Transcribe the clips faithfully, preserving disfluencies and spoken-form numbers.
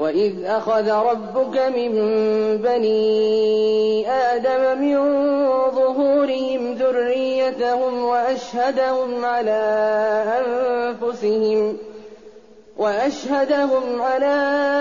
وإذ أخذ ربك من بني آدم من ظهورهم ذريتهم وأشهدهم على أنفسهم وأشهدهم على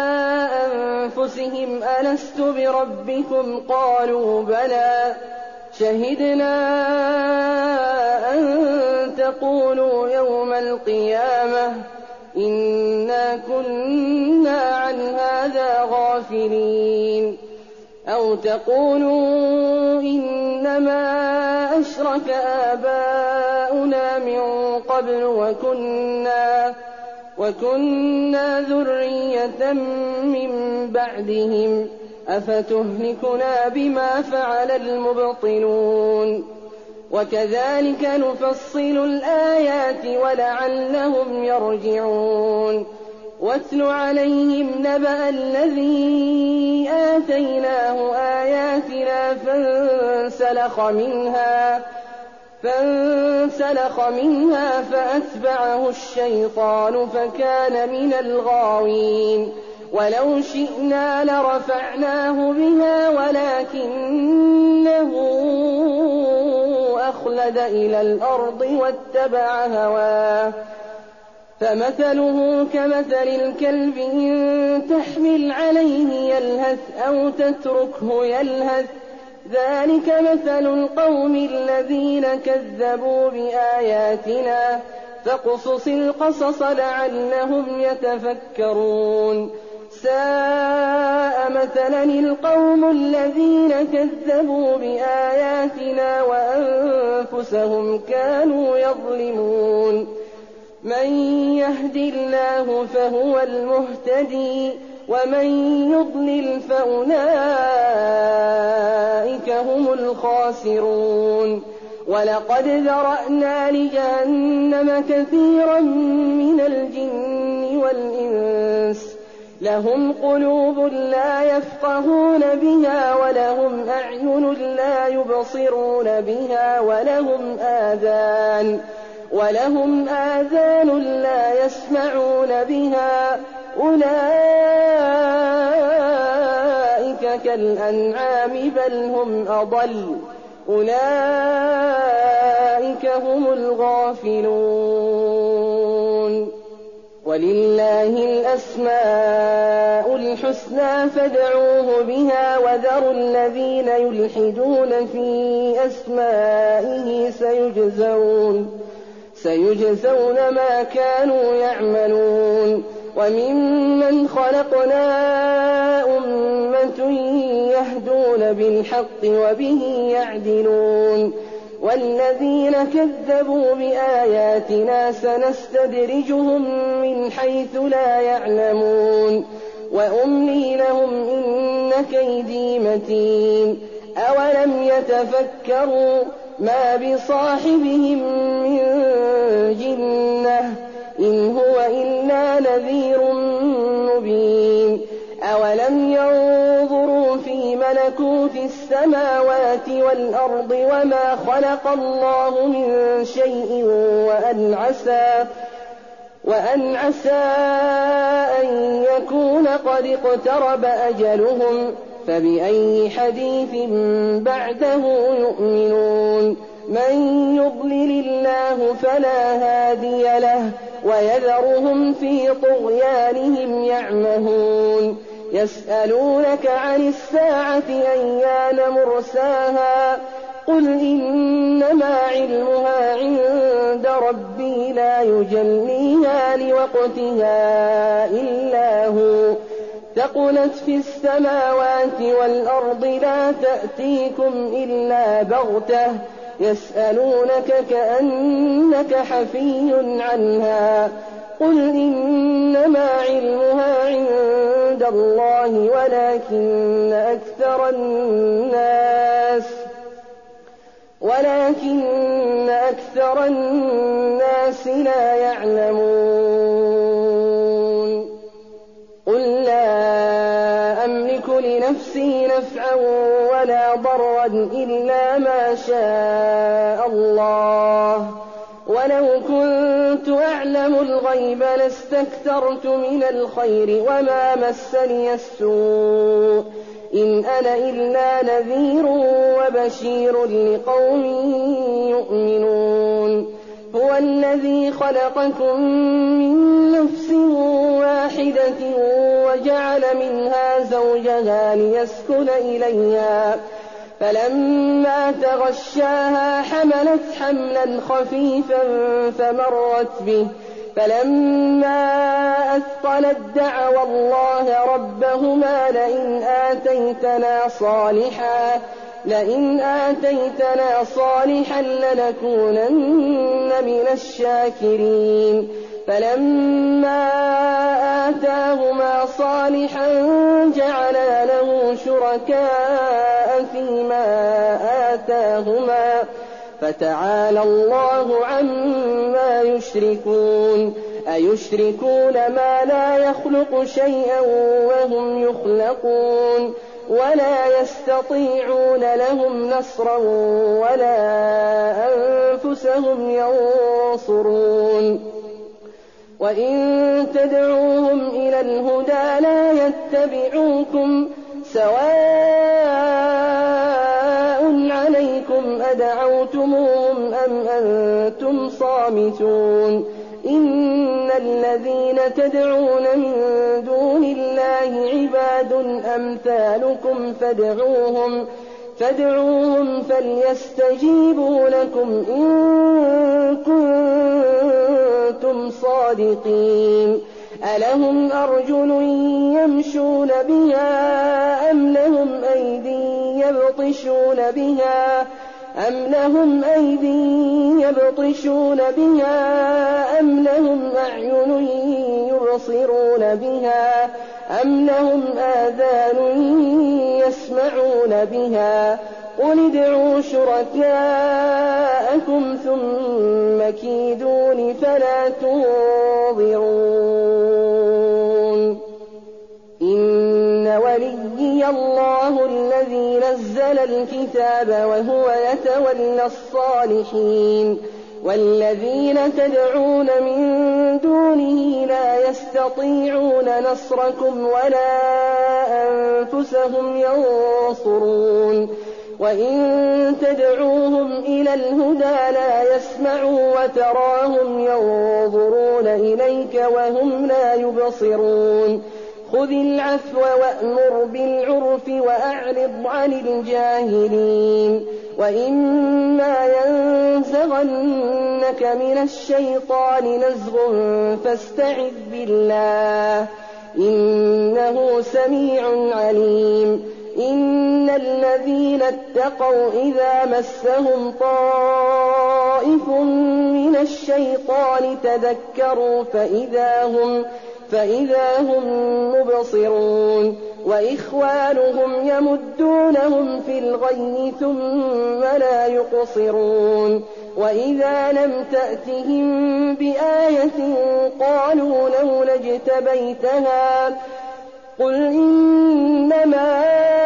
أنفسهم ألست بربكم قالوا بلى شهدنا أن تقولوا يوم القيامة إنا كنا عن هذا غافلين أو تقولوا إنما أشرك آباؤنا من قبل وكنا وكنا ذرية من بعدهم أفتهلكنا بما فعل المبطلون وكذلك نفصل الآيات ولعلهم يرجعون واتل عليهم نبأ الذي آتيناه آياتنا فانسلخ منها فانسلخ منها فأتبعه الشيطان فكان من الغاوين ولو شئنا لرفعناه بها ولكنه أخلد إلى الأرض واتبع هواه فمثله كمثل الكلب إن تحمل عليه يلهث أو تتركه يلهث ذلك مثل القوم الذين كذبوا بآياتنا فاقصص القصص لعلهم يتفكرون ساء مثلا القوم الذين كذبوا بآياتنا وأنفسهم كانوا يظلمون من يهد الله فهو المهتدي ومن يضلل فأولئك هم الخاسرون ولقد ذرأنا لجهنم كثيرا من الجن والإنس لهم قلوب لا يفقهون بها ولهم أعين لا يبصرون بها ولهم آذان ولهم آذان لا يسمعون بها أولئك كالأنعام بل هم أضل أولئك هم الغافلون ولله الأسماء الحسنى فادعوه بها وذروا الذين يلحدون في أسمائه سيجزون سيجزون ما كانوا يعملون وممن خلقنا أمة يهدون بالحق وبه يعدلون والذين كذبوا بآياتنا سنستدرجهم من حيث لا يعلمون وأملي لهم إن كيدي متين أولم يتفكروا ما بصاحبهم من جنة إن هو إلا نذير مبين أولم ينظروا في ملكوت السماوات والأرض وما خلق الله من شيء وأن عسى وأن عسى أن يكون قد اقترب أجلهم فبأي حديث بعده يؤمنون من يضلل الله فلا هادي له ويذرهم في طغيانهم يعمهون يسألونك عن الساعة أيان مرساها قل إنما علمها عند ربي لا يجليها لوقتها إلا هو ثقلت في السماوات والأرض لا تأتيكم إلا بغتة يسألونك كأنك حفي عنها قل إنما علمها عند الله ولكن أكثر الناس ولكن أكثر الناس لا يعلمون قل لا أملك لنفسي نفعا ولا ضرا إلا ما شاء الله ولو كنت أعلم الغيب لاستكثرت من الخير وما مسني السوء إن أنا إلا نذير وبشير لقوم يؤمنون هو الذي خلقكم من نفس واحدة وجعل منها زوجها ليسكن إليها فلما تغشاها حملت حملا خفيفا فمرت به فلما أثقلت دعوا الله ربهما لئن آتيتنا صالحا لئن آتيتنا صالحا لنكونن من الشاكرين فلما آتاهما صالحا جعلا له شركاء فيما آتاهما فتعالى الله عما يشركون أيشركون ما لا يخلق شيئا وهم يخلقون ولا يستطيعون لهم نصرا ولا أنفسهم ينصرون وإن تدعوهم إلى الهدى لا يتبعوكم سواء عليكم أدعوتموهم أم أنتم صامتون إن الذين تدعون من دون الله عباد أمثالكم فادعوهم فادعوهم فليستجيبوا لكم إن كنتم صادقين ألهم أرجل يمشون بها أم لهم أيدي يبطشون بها أم لهم أيدي يبطشون بها أم لهم أعين يبصرون بها أم لهم آذان يسمعون بها قل ادعوا شركاءكم ثم كيدون فلا تنظرون إن وليي الله الذي نزل الكتاب وهو يتولى الصالحين والذين تدعون من دونه لا يستطيعون نصركم ولا أنفسهم ينصرون وإن تدعوهم إلى الهدى لا يسمعوا وتراهم ينظرون إليك وهم لا يبصرون خذ العفو وأمر بالعرف وأعرض عن الجاهلين وإما ينزغنك من الشيطان نزغ فاستعذ بالله إنه سميع عليم إن الذين اتقوا إذا مسهم طائف من الشيطان تذكروا فإذا هم فإذا هم مبصرون وإخوانهم يمدونهم في الغي ثم لا يقصرون وإذا لم تأتهم بآية قالوا لولا اجتبيتها قل إنما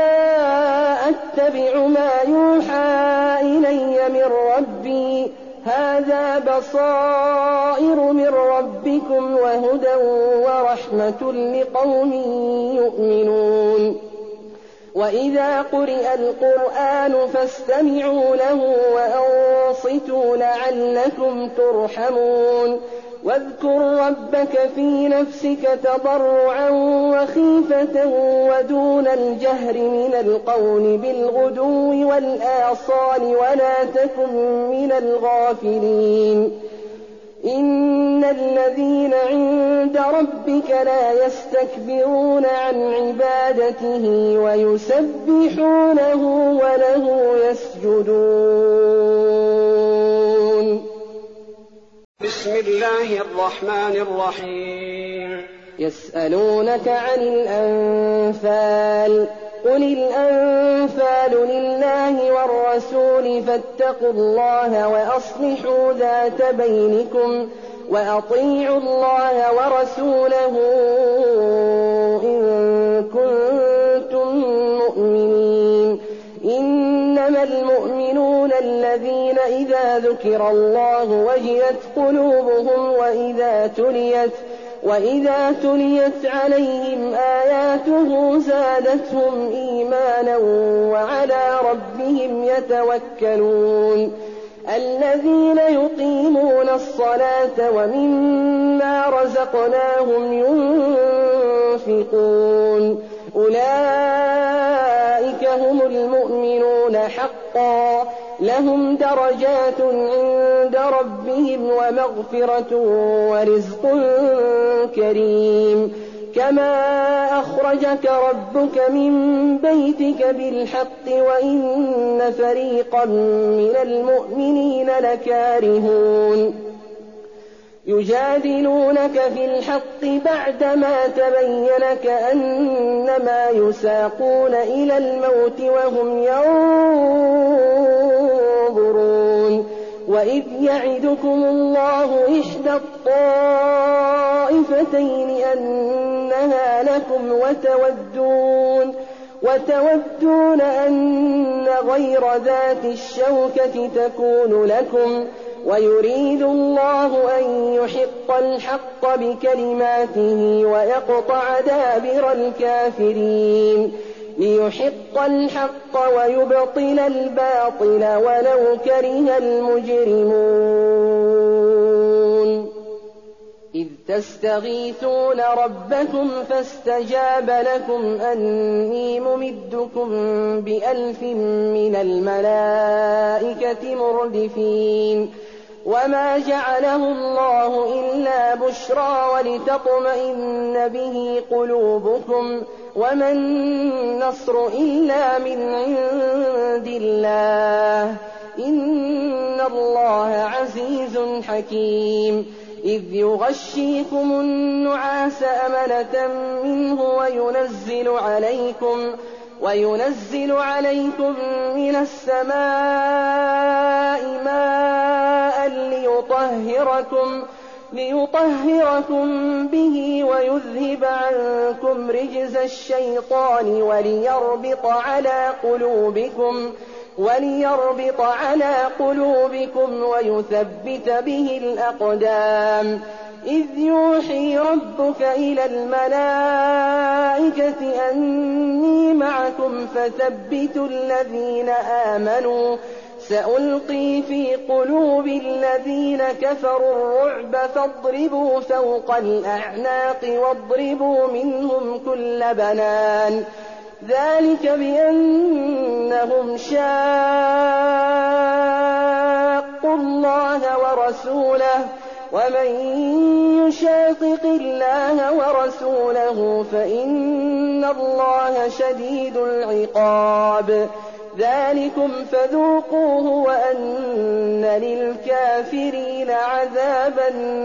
أتبع ما يوحى إلي من ربي هذا بصائر من ربكم وهدى ورحمة لقوم يؤمنون وإذا قرئ القرآن فاستمعوا له وأنصتوا لعلكم ترحمون واذكر ربك في نفسك تضرعا وخيفة ودون الجهر من القول بالغدو والآصال ولا تكن من الغافلين إن الذين عند ربك لا يستكبرون عن عبادته ويسبحونه وله يسجدون. بسم الله الرحمن الرحيم. يسألونك عن الأنفال قل الأنفال لله والرسول فاتقوا الله وأصلحوا ذات بينكم وأطيعوا الله ورسوله إن كنتم مؤمنين إنما المؤمنون الذين إذا ذكر الله وجلت قلوبهم وإذا تليت وإذا تليت عليهم آياته زادتهم إيمانا وعلى ربهم يتوكلون الذين يقيمون الصلاة ومما رزقناهم ينفقون أولئك هم المؤمنون حقا لهم درجات عند ربهم ومغفرة ورزق كريم كما أخرجك ربك من بيتك بالحق وإن فريقا من المؤمنين لكارهون يجادلونك في الحق بعدما تبين كأنما يساقون إلى الموت وهم ينظرون وإذ يعدكم الله إحدى الطائفتين أنها لكم وتودون وتودون أن غير ذات الشوكة تكون لكم ويريد الله أن يحق الحق بكلماته ويقطع دابر الكافرين ليحق الحق ويبطل الباطل ولو كره المجرمون إذ تستغيثون ربكم فاستجاب لكم أني ممدكم بألف من الملائكة مردفين وما جعله الله إلا بشرى ولتطمئن به قلوبكم وما النصر إلا من عند الله إن الله عزيز حكيم إذ يغشيكم النعاس أمنة منه وينزل عليكم وينزل عليكم من السماء ماء ليطهركم ليطهركم به ويذهب عنكم رجز الشيطان وليربط على قلوبكم وليربط على قلوبكم ويثبت به الأقدام إذ يوحي ربك إلى الملائكة أني معكم فثبتوا الذين آمنوا سألقي في قلوب الذين كفروا الرعب فاضربوا فوق الأعناق واضربوا منهم كل بنان ذلك بأنهم شاقوا الله ورسوله ومن يشاقق الله ورسوله فإن الله شديد العقاب ذلكم فذوقوه وأن للكافرين عذاب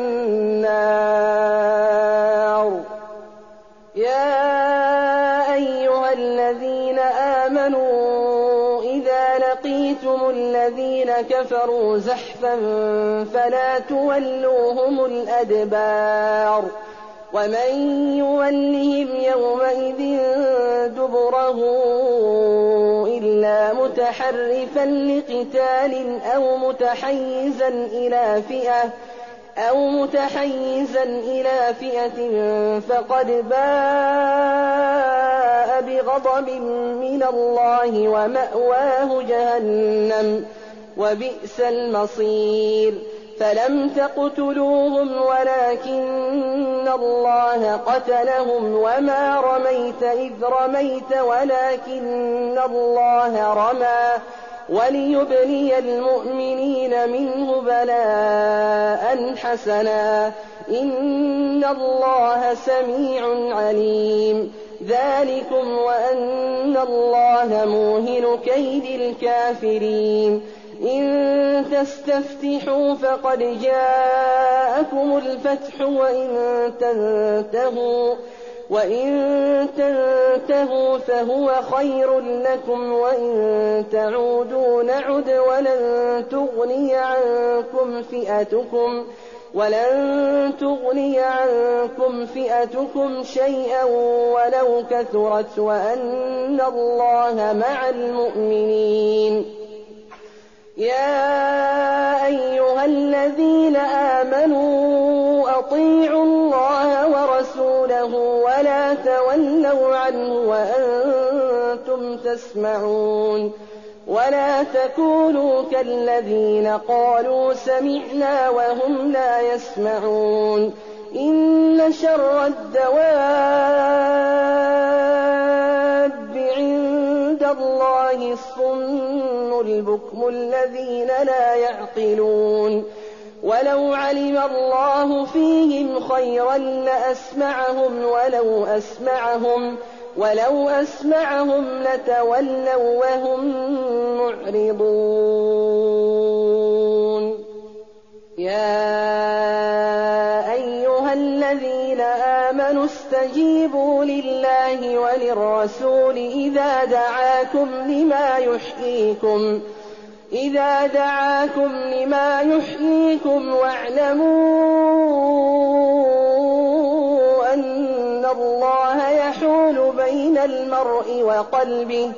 النار يا أيها الذين آمنوا إذا لقيتم الذين كفروا زحفا فلا تولوهم الأدبار ومن يولهم يومئذ دبره إلا متحرفا لقتال أو متحيزا إلى فئة أو متحيزا إلى فئة فقد باء بغضب من الله ومأواه جهنم وبئس المصير فلم تقتلوهم ولكن الله قتلهم وما رميت إذ رميت ولكن الله رمى وليبلي المؤمنين منه بلاء حسنا إن الله سميع عليم ذلكم وأن الله موهن كيد الكافرين إن تستفتحوا فقد جاءكم الفتح وإن تنتهوا وإن تنتهوا فهو خير لكم وإن تعودوا نعد ولن تغني عنكم فئتكم ولن تغني عنكم فئتكم شيئا ولو كثرت وأن الله مع المؤمنين يا أيها الذين آمنوا أطيعوا الله ورسوله ولا تولوا عنه وأنتم تسمعون ولا تكونوا كالذين قالوا سمعنا وهم لا يسمعون إن شر الدواب عند الله الصم البكم الذين لا يعقلون ولو علم الله فيهم خيرا لأسمعهم ولو أسمعهم ولو أسمعهم لتولوا وهم معرضون يا أيها الذين آمنوا استجيبوا لله وللرسول إذا دعاكم لما يحييكم إذا دعاكم لما يحييكم واعلموا أن الله يحول بين المرء وقلبه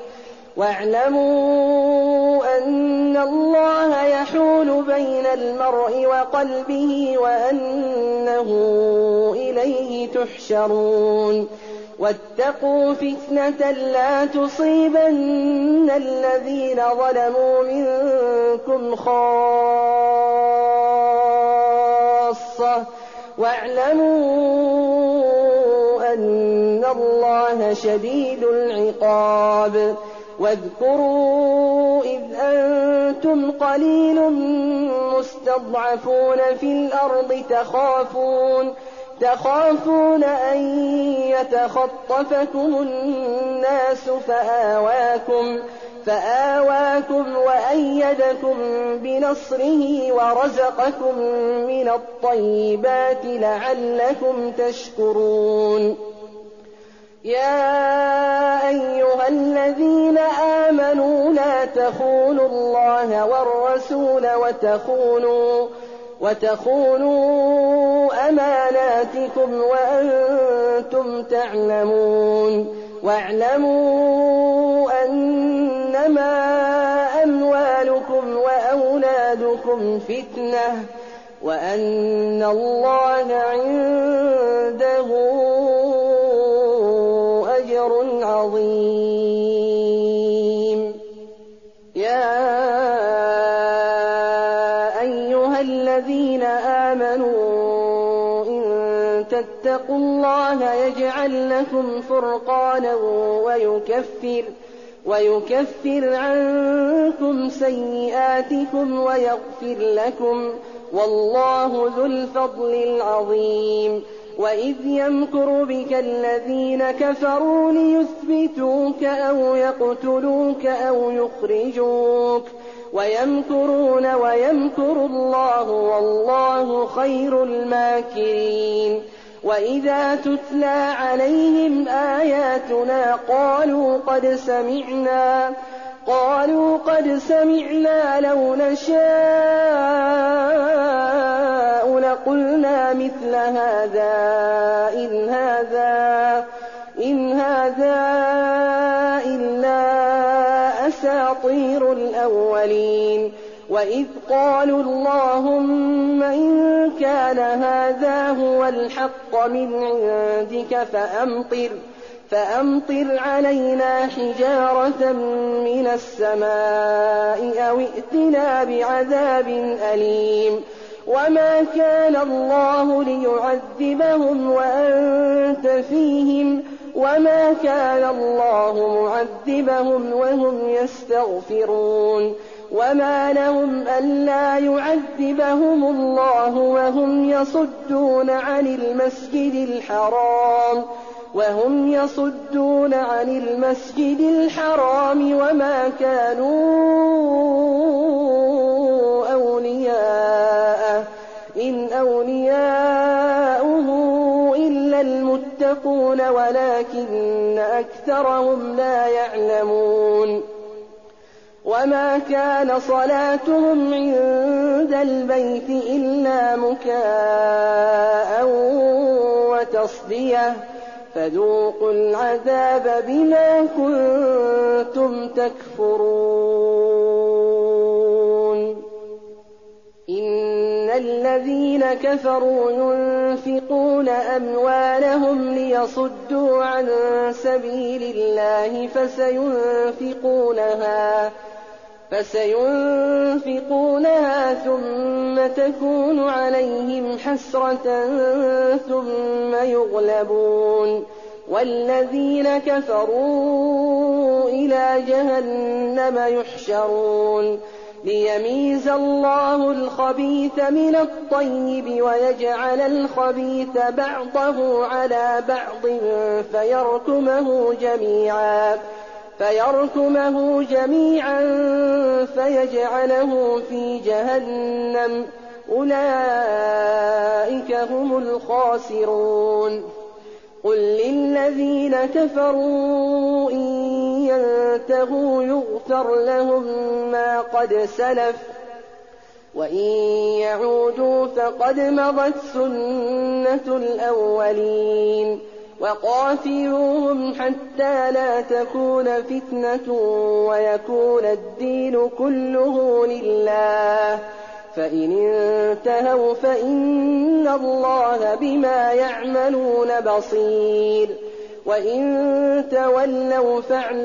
واعلموا أن الله يحول بين المرء وقلبه وأنه إليه تحشرون واتقوا فتنة لا تصيبن الذين ظلموا منكم خاصة واعلموا أن الله شديد العقاب واذكروا إذ أنتم قليل مستضعفون في الأرض تخافون تخافون أن يتخطفكم الناس فآواكم فآواكم وأيدكم بنصره ورزقكم من الطيبات لعلكم تشكرون يا أيها الذين آمنوا لا تخونوا الله والرسول وتخونوا وتخونوا أماناتكم وأنتم تعلمون واعلموا أنما أموالكم وأولادكم فتنة وأن الله عنده أجر عظيم يا أيها الذين آمنوا إن تتقوا الله يجعل لكم فرقانا ويكفر ويكفر عنكم سيئاتكم ويغفر لكم والله ذو الفضل العظيم وإذ يمكر بك الذين كفروا ليثبتوك أو يقتلوك أو يخرجوك ويمكرون ويمكر الله والله خير الماكرين وإذا تتلى عليهم آياتنا قالوا قد سمعنا قالوا قد سمعنا لو نشاء لقلنا مثل هذا إن هذا إن هذا إلا أساطير الأولين وإذ قالوا اللهم إن كان هذا هو الحق من عندك فأمطر فأمطر علينا حجارة من السماء أو ائتنا بعذاب أليم وما كان الله ليعذبهم وأنت فيهم وما كان الله معذبهم وهم يستغفرون وما لهم ألا يعذبهم الله وهم يصدون عن المسجد الحرام وهم يصدون عن المسجد الحرام وما كانوا أولياءه إن أولياؤه إلا المتقون ولكن أكثرهم لا يعلمون وما كان صلاتهم عند البيت إلا مكاء وتصدية فذوقوا العذاب بما كنتم تكفرون الذين كفروا ينفقون أموالهم ليصدوا عن سبيل الله فسينفقونها فسينفقونها ثم تكون عليهم حسرة ثم يغلبون والذين كفروا إلى جهنم يحشرون ليميز الله الخبيث من الطيب ويجعل الخبيث بعضه على بعض فيركمه جميعا فيركمه جميعا فيجعله في جهنم أولئك هم الخاسرون قل للذين كفروا إن ينتهوا يغفر لهم ما قد سلف وإن يعودوا فقد مضت سنة الأولين وقاتلوهم حتى لا تكون فتنة ويكون الدين كله لله فإن انتهوا فإن الله بما يعملون بصير وإن تولوا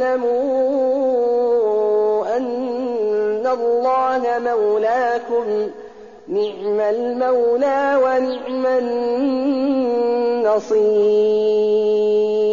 فاعلموا أن الله مولاكم نعم المولى ونعم النصير.